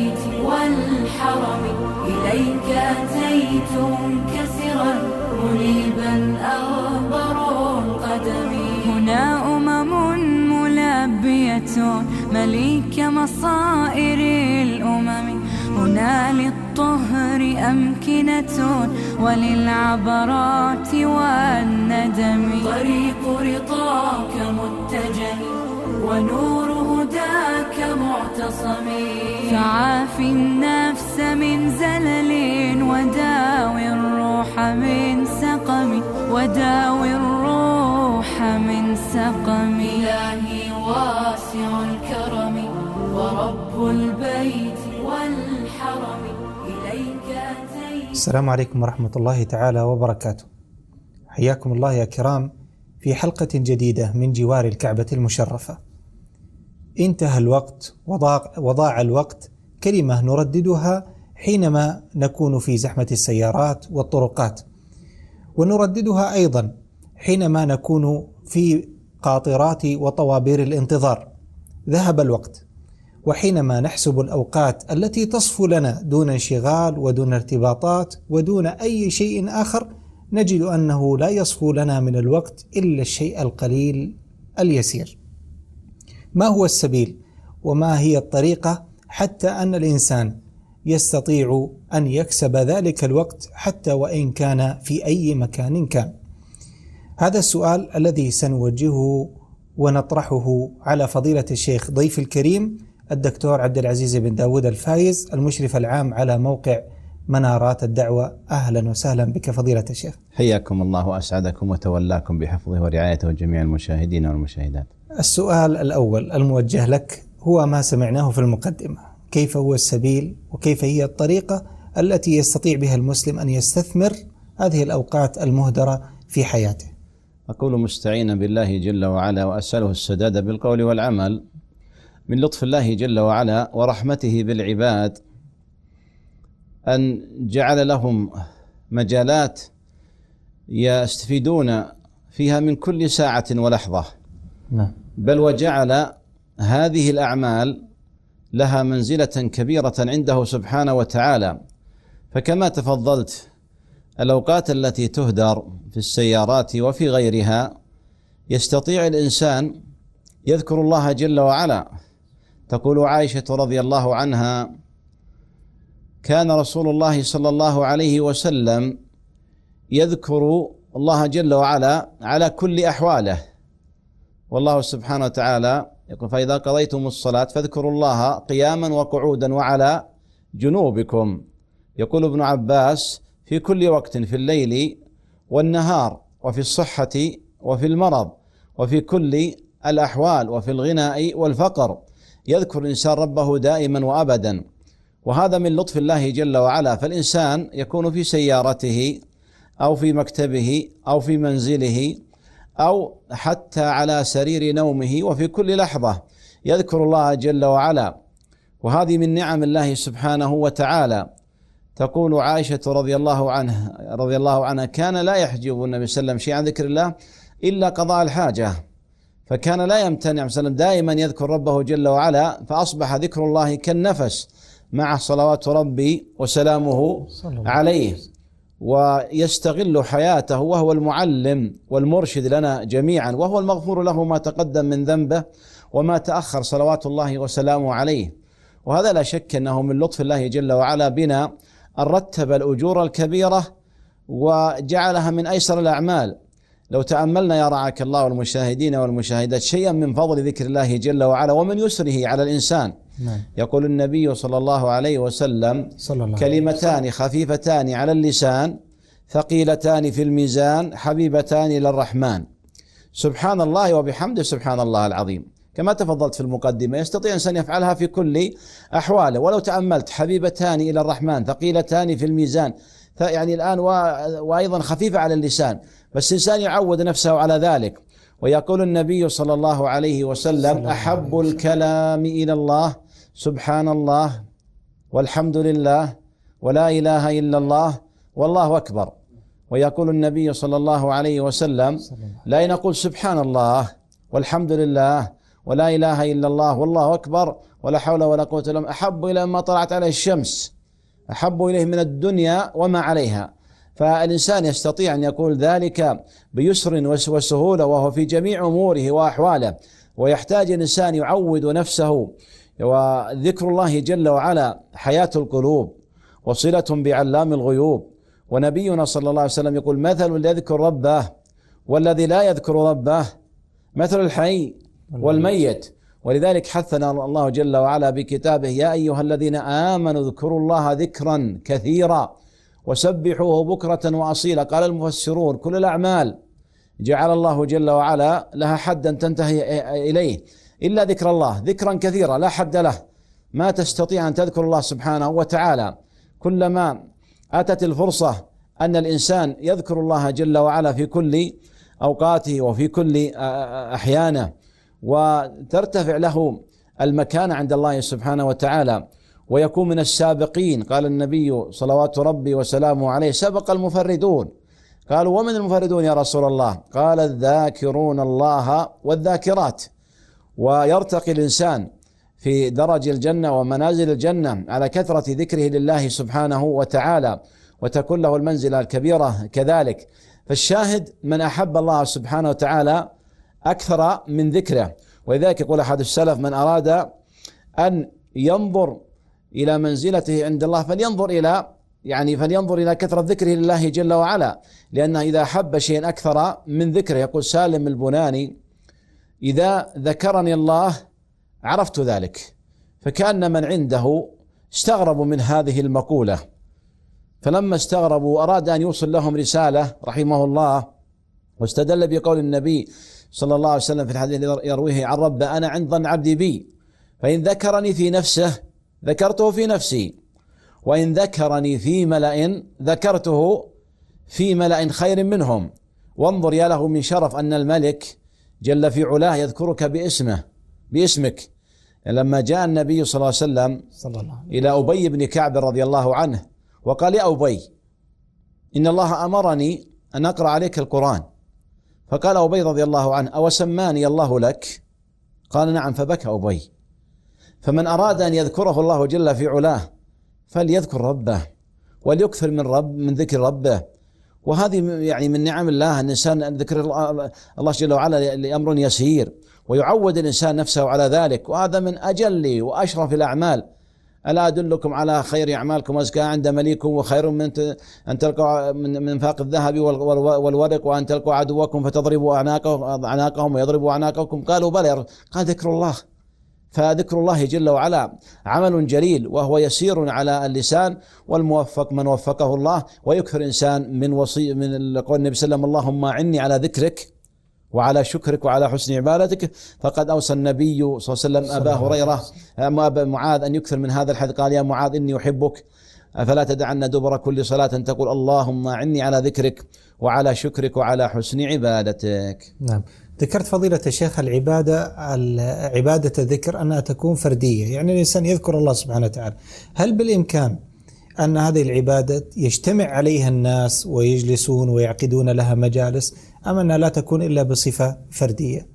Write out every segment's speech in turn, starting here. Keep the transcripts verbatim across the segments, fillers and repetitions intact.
البيت والحرم إليك أتيت منكسرا منيبا أغبر القدم. هنا أمم ملبية مليك مصائر الأمم، هنا للطهر أمكنة وللعبرات والندم. طريق رضاك متجه ونور هداك معتصم، فعاف النفس من زلل وداوي الروح من سقم، وداوي الروح من سقم. إلهي واسع الكرم ورب البيت والحرم إليك أتيت. السلام عليكم ورحمة الله تعالى وبركاته. حياكم الله يا كرام في حلقة جديدة من جوار الكعبة المشرفة. انتهى الوقت وضاع الوقت، كلمة نرددها حينما نكون في زحمة السيارات والطرقات، ونرددها أيضا حينما نكون في قاطرات وطوابير الانتظار. ذهب الوقت، وحينما نحسب الأوقات التي تصفو لنا دون انشغال ودون ارتباطات ودون أي شيء آخر، نجد أنه لا يصفو لنا من الوقت إلا الشيء القليل اليسير. ما هو السبيل وما هي الطريقة حتى أن الإنسان يستطيع أن يكسب ذلك الوقت حتى وإن كان في أي مكان كان؟ هذا السؤال الذي سنوجهه ونطرحه على فضيلة الشيخ ضيف الكريم الدكتور عبد العزيز بن داود الفايز، المشرف العام على موقع منارات الدعوة. أهلا وسهلا بك فضيلة الشيخ. حياكم الله وأسعدكم وتولاكم بحفظه ورعايته وجميع المشاهدين والمشاهدات. السؤال الأول الموجه لك هو ما سمعناه في المقدمة: كيف هو السبيل وكيف هي الطريقة التي يستطيع بها المسلم أن يستثمر هذه الأوقات المهدرة في حياته؟ أقول مستعينا بالله جل وعلا وأسأله السداد بالقول والعمل. من لطف الله جل وعلا ورحمته بالعباد أن جعل لهم مجالات يستفيدون فيها من كل ساعة ولحظة، بل وجعل هذه الأعمال لها منزلة كبيرة عنده سبحانه وتعالى. فكما تفضلت، الأوقات التي تهدر في السيارات وفي غيرها يستطيع الإنسان يذكر الله جل وعلا. تقول عائشة رضي الله عنها: كان رسول الله صلى الله عليه وسلم يذكر الله جل وعلا على كل أحواله، والله سبحانه وتعالى يقول: فإذا قضيتم الصلاة فاذكروا الله قياما وقعودا وعلى جنوبكم. يقول ابن عباس: في كل وقت، في الليل والنهار، وفي الصحة وفي المرض، وفي كل الأحوال، وفي الغنى والفقر، يذكر الإنسان ربه دائما وأبدا. وهذا من لطف الله جل وعلا. فالإنسان يكون في سيارته أو في مكتبه أو في منزله أو حتى على سرير نومه، وفي كل لحظة يذكر الله جل وعلا، وهذه من نعم الله سبحانه وتعالى. تقول عائشة رضي الله عنها رضي الله عنها: كان لا يحجب النبي صلى الله عليه وسلم شيء عن ذكر الله إلا قضاء الحاجة، فكان لا يمتنع صلى الله عليه وسلم دائما يذكر ربه جل وعلا، فأصبح ذكر الله كالنفس مع صلوات ربي وسلامه عليه. ويستغل حياته وهو المعلم والمرشد لنا جميعا، وهو المغفور له ما تقدم من ذنبه وما تأخر، صلوات الله وسلامه عليه. وهذا لا شك أنه من لطف الله جل وعلا بنا أن رتب الأجور الكبيرة وجعلها من أيسر الأعمال. لو تأملنا يا رعاك الله والمشاهدين والمشاهدات شيئا من فضل ذكر الله جل وعلا ومن يسره على الإنسان. نعم. يقول النبي صلى الله عليه وسلم: كلمتان خفيفتان على اللسان ثقيلتان في الميزان حبيبتان إلى الرحمن، سبحان الله وبحمده سبحان الله العظيم. كما تفضلت في المقدمة، يستطيع إنسان يفعلها في كل أحواله. ولو تأملت: حبيبتان إلى الرحمن، ثقيلتان في الميزان، يعني الآن وأيضا خفيفة على اللسان، بس الإنسان يعود نفسه على ذلك. ويقول النبي صلى الله عليه وسلم: أحب الكلام إلى الله سبحان الله والحمد لله ولا إله إلا الله والله أكبر. ويقول النبي صلى الله عليه وسلم: لا نقول سبحان الله والحمد لله ولا إله إلا الله والله أكبر ولا حول ولا قوة إلا بالله أحب إلى ما طلعت عليه الشمس، أحب إليه من الدنيا وما عليها. فالإنسان يستطيع أن يقول ذلك بيسر وسهولة وهو في جميع أموره وأحواله. ويحتاج الإنسان يعود نفسه، وذكر الله جل وعلا حياة القلوب وصلة بعلام الغيوب. ونبينا صلى الله عليه وسلم يقول: مثل الذي يذكر ربه والذي لا يذكر ربه مثل الحي والميت. ولذلك حثنا الله جل وعلا بكتابه: يا أيها الذين آمنوا اذكروا الله ذكرا كثيرا وسبحوه بكرة وأصيلا. قال المفسرون: كل الأعمال جعل الله جل وعلا لها حدا تنتهي إليه إلا ذكر الله، ذكرا كثيرا لا حد له، ما تستطيع أن تذكر الله سبحانه وتعالى. كلما أتت الفرصة أن الإنسان يذكر الله جل وعلا في كل أوقاته وفي كل أحيانه، وترتفع له المكانة عند الله سبحانه وتعالى، ويكون من السابقين. قال النبي صلوات ربي وسلامه عليه: سبق المفردون. قالوا: ومن المفردون يا رسول الله؟ قال: الذاكرون الله والذاكرات. ويرتقي الإنسان في درج الجنة ومنازل الجنة على كثرة ذكره لله سبحانه وتعالى، وتكون له المنزلة الكبيرة كذلك. فالشاهد: من أحب الله سبحانه وتعالى أكثر من ذكره. ولذلك يقول أحد السلف: من أراد أن ينظر إلى منزلته عند الله فلينظر إلى يعني فلينظر إلى كثرة ذكره لله جل وعلا، لأنه إذا أحب شيئا أكثر من ذكره. يقول سالم البناني: إذا ذكرني الله عرفت ذلك. فكأن من عنده استغربوا من هذه المقولة، فلما استغربوا أراد أن يوصل لهم رسالة رحمه الله، واستدل بقول النبي صلى الله عليه وسلم في الحديث يرويه عن ربه: أنا عند ظن عبدي بي، فإن ذكرني في نفسه ذكرته في نفسي، وإن ذكرني في ملأ ذكرته في ملأ خير منهم. وانظر يا له من شرف أن الملك جل في علاه يذكرك باسمه باسمك. لما جاء النبي صلى الله عليه وسلم صلى الله عليه إلى أبي بن كعب رضي الله عنه وقال: يا أبي، إن الله أمرني أن أقرأ عليك القرآن. فقال أبي رضي الله عنه: أو سماني الله لك؟ قال: نعم. فبكى أبي. فمن أراد أن يذكره الله جل في علاه فليذكر ربه وليكثر من رب من ذكر ربه. وهذه يعني من نعم الله، أن الإنسان ذكر الله جل وعلا لأمر يسير، ويعود الإنسان نفسه على ذلك، وهذا من أجل وأشرف الأعمال. ألا أدلكم على خير أعمالكم وأزكى عند مليكم، وخير من أن تلقوا من انفاق الذهب والورق وأن تلقوا عدوكم فتضربوا أعناقهم ويضربوا أعناقكم. قالوا: بلى. قال: ذكر الله. فذكر الله جل وعلا عمل جليل وهو يسير على اللسان، والموفق من وفقه الله. ويكثر إنسان من وصي من قول النبي صلى الله عليه وسلم: اللهم أعني على ذكرك وعلى شكرك وعلى حسن عبادتك. فقد أوصى النبي صلى الله عليه وسلم أبا هريرة أبا معاذ أن يكثر من هذا الحديث. قال: يا معاذ إني أحبك فلا تدعن دبر كل صلاة تقول اللهم أعني على ذكرك وعلى شكرك وعلى حسن عبادتك. نعم. ذكرت فضيلة الشيخ العبادة عبادة الذكر أنها تكون فردية، يعني الإنسان يذكر الله سبحانه وتعالى. هل بالإمكان أن هذه العبادة يجتمع عليها الناس ويجلسون ويعقدون لها مجالس، أم أنها لا تكون إلا بصفة فردية؟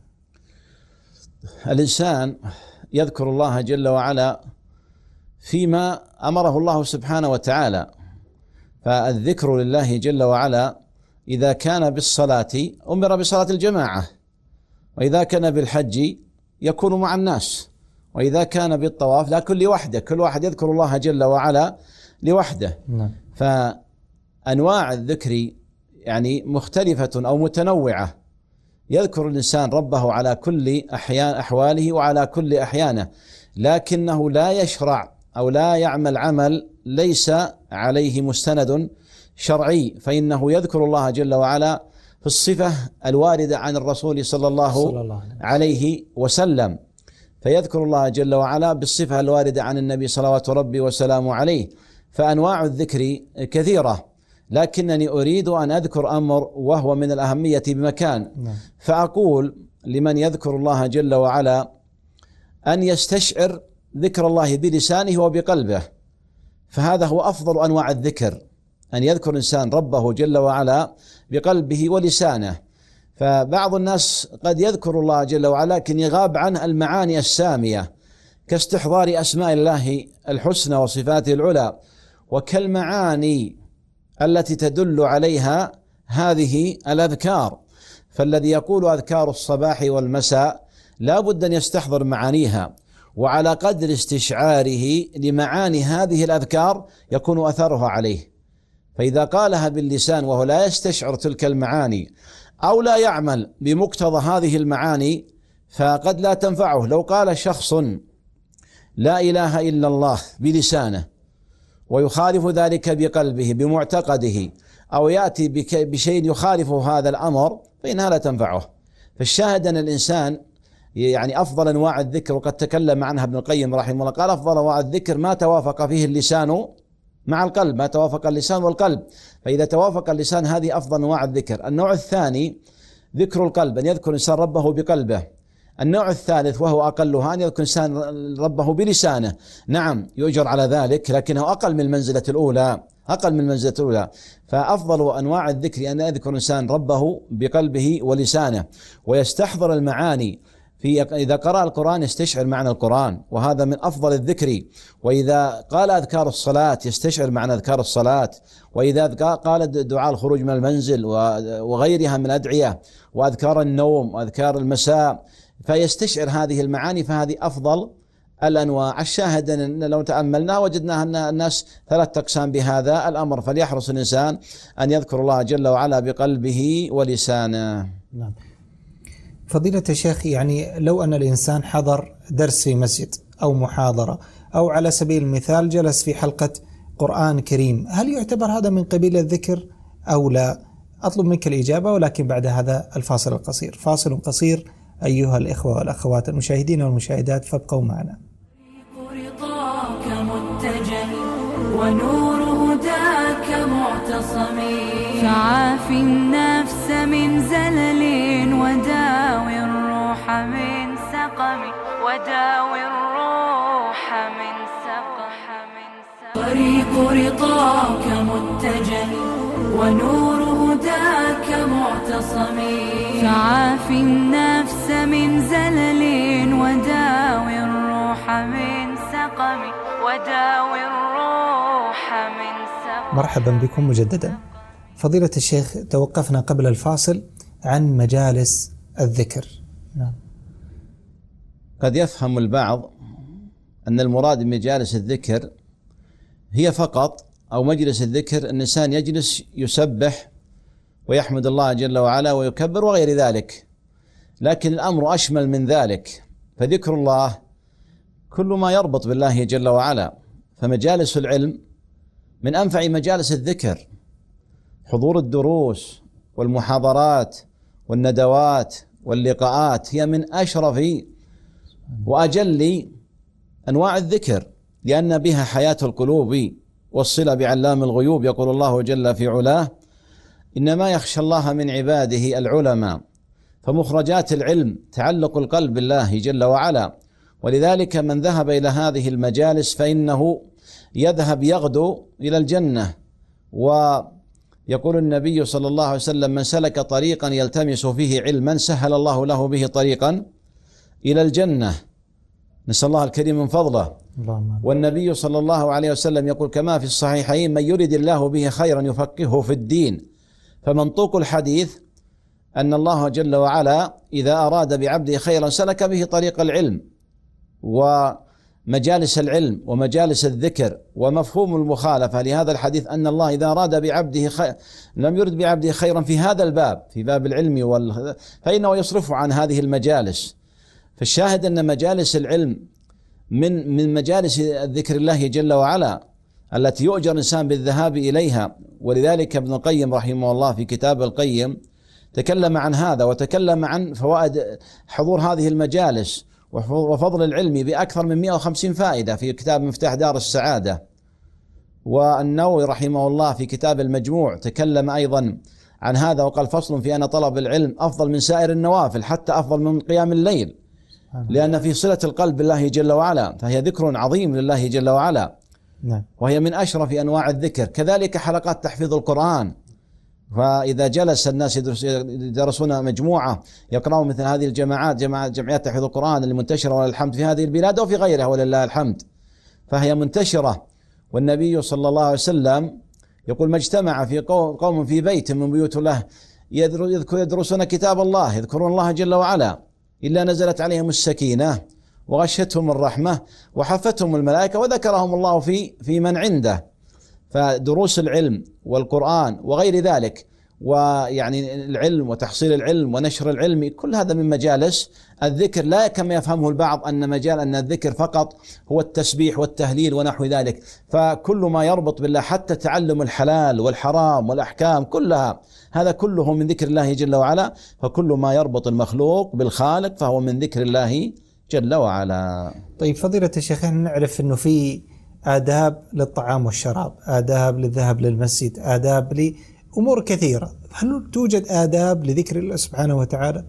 الإنسان يذكر الله جل وعلا فيما أمره الله سبحانه وتعالى. فالذكر لله جل وعلا إذا كان بالصلاة أمر بصلاة الجماعة، وإذا كان بالحج يكون مع الناس، وإذا كان بالطواف لا كل وحده، كل واحد يذكر الله جل وعلا لوحده. نعم. فأنواع الذكر يعني مختلفة أو متنوعة، يذكر الإنسان ربه على كل أحيان أحواله وعلى كل أحيانه، لكنه لا يشرع أو لا يعمل عمل ليس عليه مستند شرعي، فإنه يذكر الله جل وعلا في الصفة الواردة عن الرسول صلى الله, صلى الله عليه وسلم، فيذكر الله جل وعلا بالصفة الواردة عن النبي صلوات ربي وسلامه عليه. فأنواع الذكر كثيرة، لكنني أريد أن أذكر أمر وهو من الأهمية بمكان. فأقول لمن يذكر الله جل وعلا أن يستشعر ذكر الله بلسانه وبقلبه، فهذا هو أفضل أنواع الذكر، أن يذكر إنسان ربه جل وعلا بقلبه ولسانه. فبعض الناس قد يذكر الله جل وعلا لكن يغاب عنه المعاني السامية كاستحضار أسماء الله الحسنى وصفاته العلى، وكالمعاني التي تدل عليها هذه الأذكار. فالذي يقول أذكار الصباح والمساء لا بد أن يستحضر معانيها، وعلى قدر استشعاره لمعاني هذه الأذكار يكون أثرها عليه. فإذا قالها باللسان وهو لا يستشعر تلك المعاني أو لا يعمل بمقتضى هذه المعاني فقد لا تنفعه. لو قال شخص لا إله إلا الله بلسانه ويخالف ذلك بقلبه بمعتقده، أو يأتي بشيء يخالف هذا الأمر، فإنها لا تنفعه. فالشاهد أن الإنسان يعني أفضل أنواع الذكر، وقد تكلم عنها ابن القيم رحمه الله، قال أفضل أنواع الذكر ما توافق فيه اللسان مع القلب، ما توافق اللسان والقلب. فإذا توافق اللسان هذه أفضل أنواع الذكر. النوع الثاني ذكر القلب، أن يذكر الإنسان ربه بقلبه. النوع الثالث وهو أقلها أن يذكر الإنسان ربه بلسانه. نعم يؤجر على ذلك، لكنه أقل من المنزلة الأولى، أقل من المنزلة الأولى. فأفضل أنواع الذكر أن يذكر الإنسان ربه بقلبه ولسانه، ويستحضر المعاني. في إذا قرأ القرآن يستشعر معنى القرآن، وهذا من أفضل الذكر. وإذا قال أذكار الصلاة يستشعر معنى أذكار الصلاة. وإذا قال دعاء الخروج من المنزل وغيرها من الأدعية، وأذكار النوم وأذكار المساء، فيستشعر هذه المعاني. فهذه أفضل الأنواع. الشاهد أن لو تأملنا وجدنا أن الناس ثلاث أقسام بهذا الأمر، فليحرص الإنسان أن يذكر الله جل وعلا بقلبه ولسانه. نعم. فضيلة الشيخ، يعني لو أن الإنسان حضر درس في مسجد أو محاضرة، أو على سبيل المثال جلس في حلقة قرآن كريم، هل يعتبر هذا من قبيل الذكر أو لا؟ أطلب منك الإجابة، ولكن بعد هذا الفاصل القصير. فاصل قصير أيها الإخوة والأخوات المشاهدين والمشاهدات، فابقوا معنا. رضاك متجه ونور هداك معتصم، فعاف النفس من زلل وداوي الروح من سقم، وداوي الروح من سقم. طريق رضاك متجه ونور هداك معتصم، فعاف النفس من زلل وداوي الروح من سقم، وداوي الروح من سقم. مرحبا بكم مجددا. فضيلة الشيخ، توقفنا قبل الفاصل عن مجالس الذكر. نعم. قد يفهم البعض أن المراد بمجالس الذكر هي فقط، أو مجلس الذكر الإنسان يجلس يسبح ويحمد الله جل وعلا ويكبر وغير ذلك، لكن الأمر أشمل من ذلك. فذكر الله كل ما يربط بالله جل وعلا. فمجالس العلم من أنفع مجالس الذكر، حضور الدروس والمحاضرات والندوات واللقاءات هي من أشرف وأجل أنواع الذكر، لأن بها حياة القلوب والصلة بعلام الغيوب. يقول الله جل في علاه: إنما يخشى الله من عباده العلماء. فمخرجات العلم تعلق القلب بالله جل وعلا. ولذلك من ذهب إلى هذه المجالس فإنه يذهب يغدو إلى الجنة. ويقول النبي صلى الله عليه وسلم: من سلك طريقا يلتمس فيه علما سهل الله له به طريقا إلى الجنة. نسأل الله الكريم من فضله. والنبي صلى الله عليه وسلم يقول كما في الصحيحين: من يرد الله به خيرا يفقهه في الدين. فمنطوق الحديث أن الله جل وعلا إذا أراد بعبده خيرا سلك به طريق العلم ومجالس العلم ومجالس الذكر. ومفهوم المخالفة لهذا الحديث أن الله إذا أراد بعبده خير لم يرد بعبده خيرا في هذا الباب، في باب العلم وال... فإنه يصرفه عن هذه المجالس. فالشاهد أن مجالس العلم من من مجالس الذكر الله جل وعلا التي يؤجر الإنسان بالذهاب إليها. ولذلك ابن القيم رحمه الله في كتاب القيم تكلم عن هذا، وتكلم عن فوائد حضور هذه المجالس وفضل العلم بأكثر من مئة وخمسين فائدة في كتاب مفتاح دار السعادة. والنووي رحمه الله في كتاب المجموع تكلم أيضا عن هذا وقال: فصل في أن طلب العلم أفضل من سائر النوافل، حتى أفضل من قيام الليل، لأن في صلة القلب بالله جل وعلا، فهي ذكر عظيم لله جل وعلا. وهي من أشرف أنواع الذكر. كذلك حلقات تحفيظ القرآن فإذا جلس الناس يدرسون مجموعة يقرأون مثل هذه الجماعات، جماعات جمعيات تحفيظ القرآن المنتشرة ولله الحمد في هذه البلاد وفي غيرها ولله الحمد، فهي منتشرة. والنبي صلى الله عليه وسلم يقول: ما اجتمع في قوم في بيت من بيوت الله يدرسون كتاب الله يذكرون الله جل وعلا إلا نزلت عليهم السكينة وغشتهم الرحمة وحفتهم الملائكة وذكرهم الله في في من عنده. فدروس العلم والقرآن وغير ذلك، ويعني العلم وتحصيل العلم ونشر العلم، كل هذا من مجالس الذكر، لا كما يفهمه البعض أن مجال أن الذكر فقط هو التسبيح والتهليل ونحو ذلك. فكل ما يربط بالله حتى تعلم الحلال والحرام والأحكام كلها، هذا كله من ذكر الله جل وعلا. فكل ما يربط المخلوق بالخالق فهو من ذكر الله جل وعلا. طيب فضيلة الشيخ، نعرف أنه في آداب للطعام والشراب، آداب للذهاب للمسجد، آداب لأمور كثيرة، هل توجد آداب لذكر الله سبحانه وتعالى؟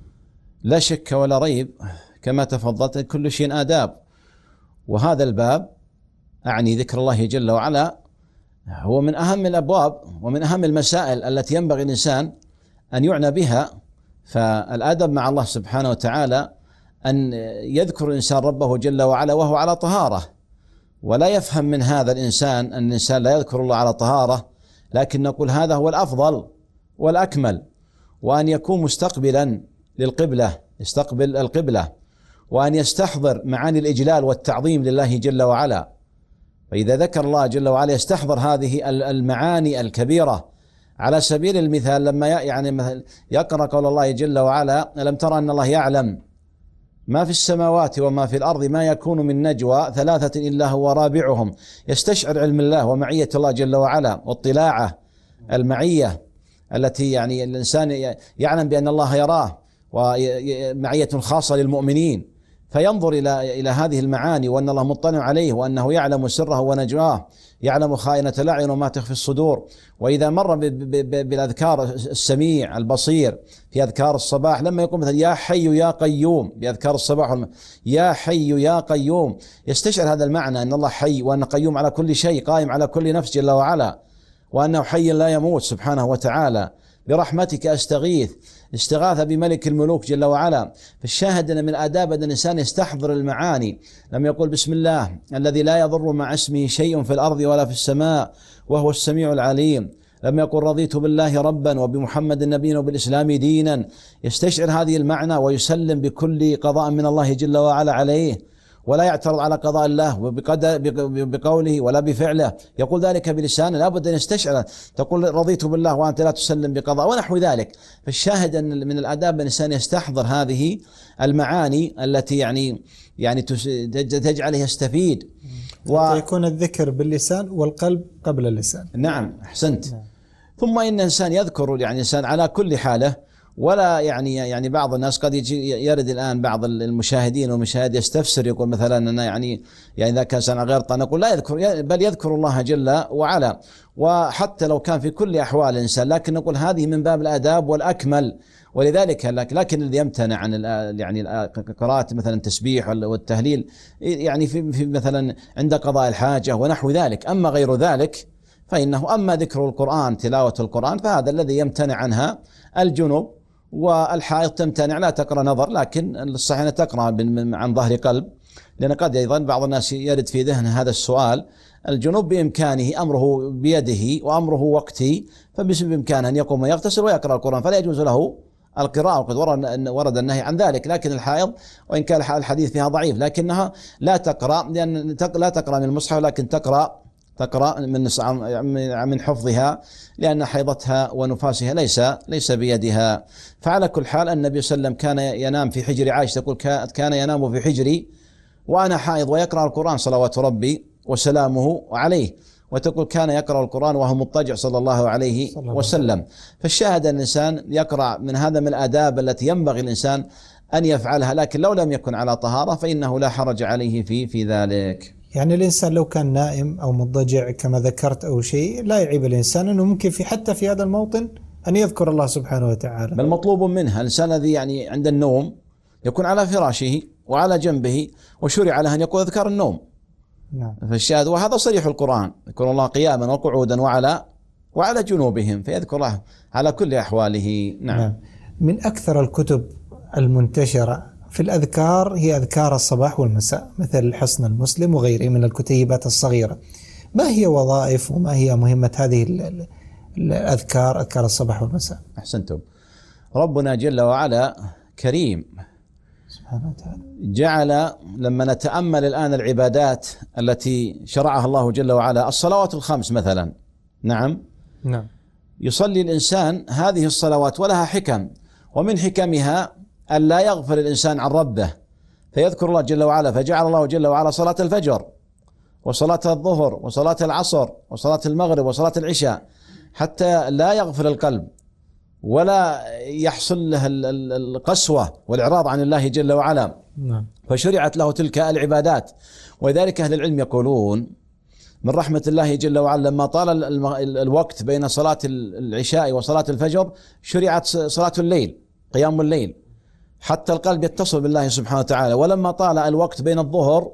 لا شك ولا ريب كما تفضلت، كل شيء آداب، وهذا الباب أعني ذكر الله جل وعلا هو من أهم الأبواب ومن أهم المسائل التي ينبغي الإنسان أن يعنى بها. فالآداب مع الله سبحانه وتعالى أن يذكر الإنسان ربه جل وعلا وهو على طهارة، ولا يفهم من هذا الإنسان أن الإنسان لا يذكر الله على طهارة، لكن نقول هذا هو الأفضل والأكمل، وأن يكون مستقبلا للقبلة، يستقبل القبلة، وأن يستحضر معاني الإجلال والتعظيم لله جل وعلا. فإذا ذكر الله جل وعلا يستحضر هذه المعاني الكبيرة. على سبيل المثال لما يعني مثل يقرأ قول الله جل وعلا: ألم ترى أن الله يعلم ما في السماوات وما في الأرض ما يكون من نجوى ثلاثة إلا هو رابعهم، يستشعر علم الله ومعية الله جل وعلا واطلاعه، المعية التي يعني الإنسان يعلم بأن الله يراه، ومعية خاصة للمؤمنين، فينظر إلى إلى هذه المعاني وأن الله مطلع عليه وأنه يعلم سره ونجواه، يعلم خائنة الأعين وما تخفي الصدور. وإذا مر بالأذكار السميع البصير في أذكار الصباح، لما يقول مثلا يا حي يا قيوم بأذكار الصباح والم... يا حي يا قيوم، يستشعر هذا المعنى أن الله حي وأن قيوم على كل شيء، قائم على كل نفس جل وعلا، وأنه حي لا يموت سبحانه وتعالى. برحمتك أستغيث، استغاث بملك الملوك جل وعلا. فالشاهد أن من آداب أن الإنسان يستحضر المعاني. لم يقول بسم الله الذي لا يضر مع اسمه شيء في الأرض ولا في السماء وهو السميع العليم. لم يقل رضيت بالله ربا وبمحمد نبيا وبالإسلام دينا. يستشعر هذه المعنى ويسلم بكل قضاء من الله جل وعلا عليه، ولا يعترض على قضاء الله بقوله ولا بفعله، يقول ذلك بلسانه، لا بد أن يستشعر. تقول رضيت بالله وأنت لا تسلم بقضاء ونحو ذلك. فالشاهد أن من الآداب الإنسان يستحضر هذه المعاني التي يعني يعني تجعله يستفيد، ويكون الذكر باللسان والقلب قبل اللسان. نعم أحسنت. نعم. ثم إن الإنسان يذكر يعني إنسان على كل حاله، ولا يعني يعني بعض الناس قد يجي يرد الآن بعض المشاهدين والمشاهد يستفسر، يقول مثلا أنا يعني يعني إذا كان سنة غير طيب، نقول لا يذكر، بل يذكر الله جل وعلا، وحتى لو كان في كل أحوال الإنسان، لكن نقول هذه من باب الآداب والأكمل. ولذلك لكن الذي يمتنع عن يعني قراءة مثلا التسبيح والتهليل يعني في, في مثلا عند قضاء الحاجة ونحو ذلك. أما غير ذلك فإنه أما ذكر القرآن تلاوة القرآن فهذا الذي يمتنع عنها الجنوب، والحائض تمتنع لا تقرأ نظر، لكن الصحيح أن تقرأ عن ظهر قلب، لأن قد أيضا بعض الناس يرد في ذهن هذا السؤال. الجنوب بإمكانه أمره بيده وأمره وقتي، فبإمكانه أن يقوم ويغتسل ويقرأ القرآن، فلا يجوز له القراءة، وقد ورد النهي عن ذلك. لكن الحائض وإن كان الحديث فيها ضعيف لكنها لا تقرأ، لأن لا تقرأ من المصحف، لكن تقرأ تقرأ من من حفظها، لأن حيضتها ونفاسها ليس ليس بيدها. فعلى كل حال النبي صلى الله عليه وسلم كان ينام في حجر عائشة، تقول كان ينام في حجري وأنا حائض ويقرأ القرآن صلوات ربي وسلامه عليه، وتقول كان يقرأ القرآن وهو مضطجع صلى الله عليه وسلم. فالشاهد أن الإنسان يقرأ من هذا من الآداب التي ينبغي الإنسان أن يفعلها، لكن لو لم يكن على طهارة فإنه لا حرج عليه في في ذلك. يعني الإنسان لو كان نائم أو مضطجع كما ذكرت أو شيء، لا يعيب الإنسان أنه ممكن في حتى في هذا الموطن أن يذكر الله سبحانه وتعالى. بل مطلوب منها الإنسان الذي يعني عند النوم يكون على فراشه وعلى جنبه، وشرع له أن يقول أذكار النوم. نعم. فالشاهد وهذا صريح القرآن، يذكر الله قياما وقعودا وعلى وعلى جنوبهم، فيذكر الله على كل أحواله. نعم. نعم. من أكثر الكتب المنتشرة في الأذكار هي أذكار الصباح والمساء، مثل حصن المسلم وغيره من الكتيبات الصغيرة. ما هي وظائف وما هي مهمة هذه الأذكار، أذكار الصباح والمساء؟ أحسنتم. ربنا جل وعلا كريم سبحانه وتعالى، جعل لما نتأمل الآن العبادات التي شرعها الله جل وعلا، الصلوات الخمس مثلا، نعم نعم يصلي الإنسان هذه الصلوات ولها حكم، ومن حكمها أن لا يغفل الإنسان عن ربه فيذكر الله جل وعلا، فجعل الله جل وعلا صلاة الفجر وصلاة الظهر وصلاة العصر وصلاة المغرب وصلاة العشاء حتى لا يغفل القلب ولا يحصل له القسوة والإعراض عن الله جل وعلا. نعم. فشرعت له تلك العبادات. ولذلك أهل العلم يقولون من رحمة الله جل وعلا لما طال الوقت بين صلاة العشاء وصلاة الفجر شرعت صلاة الليل، قيام الليل، حتى القلب يتصل بالله سبحانه وتعالى. ولما طال الوقت بين الظهر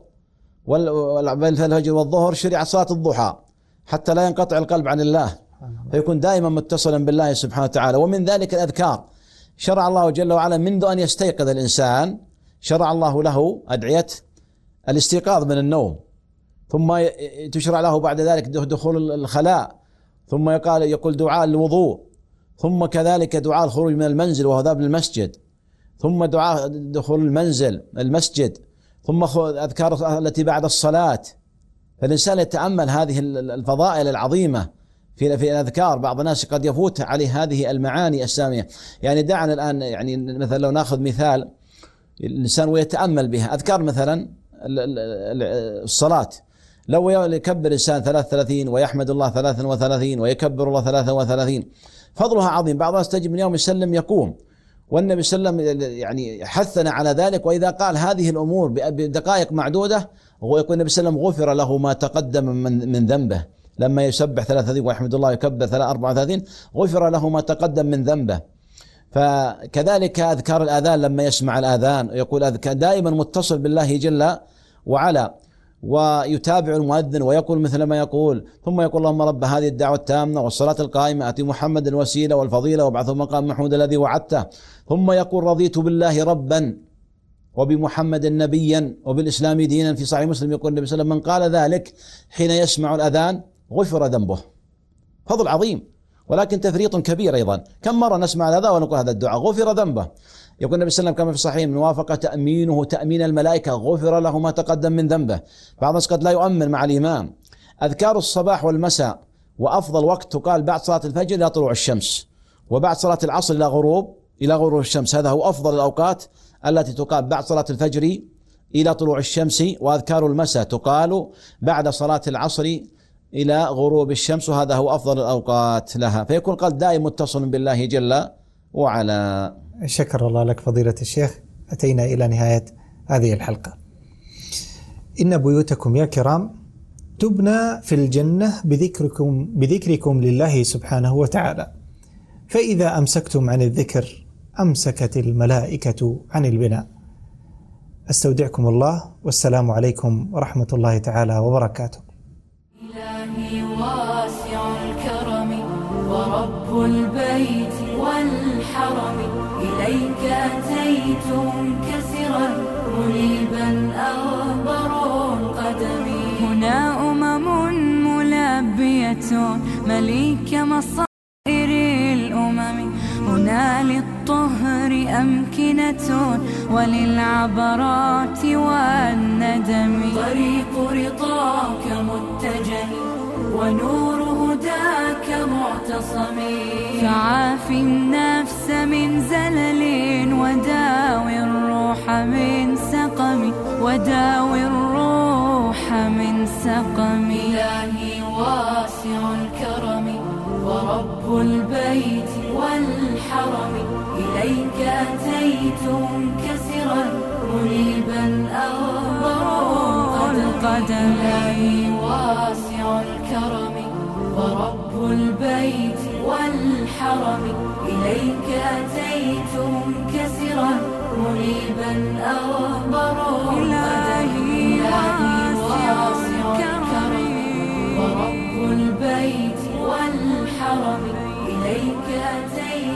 بين الفجر والظهر شرعت صلاة الضحى حتى لا ينقطع القلب عن الله، فيكون دائما متصلا بالله سبحانه وتعالى. ومن ذلك الأذكار، شرع الله جل وعلا منذ أن يستيقظ الإنسان شرع الله له أدعية الاستيقاظ من النوم، ثم تشرع له بعد ذلك دخول الخلاء، ثم يقال يقول دعاء الوضوء، ثم كذلك دعاء الخروج من المنزل وهو ذهاب للمسجد، ثم دعاء دخول المنزل المسجد، ثم أذكار التي بعد الصلاة. فالإنسان يتأمل هذه الفضائل العظيمة في في الأذكار. بعض الناس قد يفوت عليه هذه المعاني السامية. يعني دعنا الآن يعني مثلا لو نأخذ مثال الإنسان ويتأمل بها، أذكار مثلا الصلاة، لو يكبر الإنسان ثلاث ثلاثين ويحمد الله ثلاثا وثلاثين ويكبر الله ثلاثا وثلاثين فضلها عظيم. بعض الناس تجد من يوم يسلم يقوم، والنبي صلى الله عليه وسلم يعني حثنا على ذلك. وإذا قال هذه الأمور بدقائق معدودة ويقول النبي صلى الله عليه وسلم غفر له ما تقدم من من ذنبه، لما يسبح ثلاثين ويحمد الله ويكبر أربعة وثلاثين غفر له ما تقدم من ذنبه. فكذلك أذكار الآذان لما يسمع الآذان يقول أذكار دائما متصل بالله جل وعلا، ويتابع المؤذن ويقول مثل ما يقول، ثم يقول اللهم رب هذه الدعوة التامة والصلاة القائمة آتي محمد الوسيلة والفضيلة وابعثه مقام محمود الذي وعدته، ثم يقول رضيت بالله ربا وبمحمد نبيا وبالإسلام دينا. في صحيح مسلم يقول النبي صلى الله عليه وسلم من قال ذلك حين يسمع الأذان غفر ذنبه. فضل عظيم، ولكن تفريط كبير أيضا. كم مرة نسمع هذا ونقول هذا الدعاء غفر ذنبه؟ يقول النبي صلى الله عليه وسلم كما في الصحيح من وافق تأمينه تأمين الملائكة غفر له ما تقدم من ذنبه. بعض الناس قد لا يؤمن مع الإمام. أذكار الصباح والمساء، وأفضل وقت تقال بعد صلاة الفجر إلى طلوع الشمس، وبعد صلاة العصر إلى غروب إلى غروب الشمس. هذا هو أفضل الأوقات التي تقال بعد صلاة الفجر إلى طلوع الشمس. وأذكار المساء تقال بعد صلاة العصر إلى غروب الشمس، وهذا هو أفضل الأوقات لها. فيكون القلب دائم متصل بالله جل وعلا. شكر الله لك فضيلة الشيخ. أتينا إلى نهاية هذه الحلقة. إن بيوتكم يا كرام تبنى في الجنة بذكركم, بذكركم لله سبحانه وتعالى، فإذا أمسكتم عن الذكر أمسكت الملائكة عن البناء. أستودعكم الله، والسلام عليكم ورحمة الله تعالى وبركاته. إلهي واسع الكرم ورب البيت والحرم، إليك أتيت منكسرا منيبا أغبر القدم. هنا أمم ملبية مليك مصائر الأمم، هنا للطهر أمكنة وللعبرات والندم. طريق رضاك متجه ونور هداك معتصم، فعاف النفس من زلل وداوي الروح من سقم، وداوي الروح من سقم. إلهي واسع الكرم ورب البيت والحرم، إليك أتيت منكسرا منيبا أغبر القدم. إلهي واسع الكرم ورب البيت والحرم، إليك أتيت منكسرا منيبا أغبر القدم. إلهي واسع الكرم ورب البيت والحرم، أتيت